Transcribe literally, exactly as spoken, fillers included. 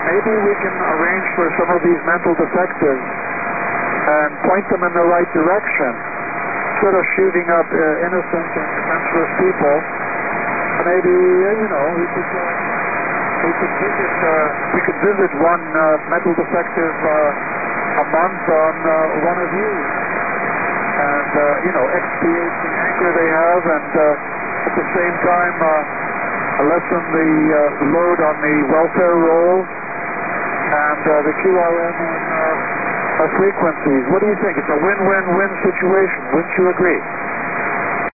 maybe we can arrange for some of these mental defectives and point them in the right direction, instead of shooting up uh, innocent and defenseless people. Maybe, uh, you know, we could, uh, we could visit, uh, we could visit one uh, mental defective uh, a month on uh, one of you, and uh, you know, expiate the anger they have, and uh, at the same time uh, lessen the uh, load on the welfare rolls and uh, the Q R M and uh, frequencies. What do you think? It's a win-win-win situation. Wouldn't you agree?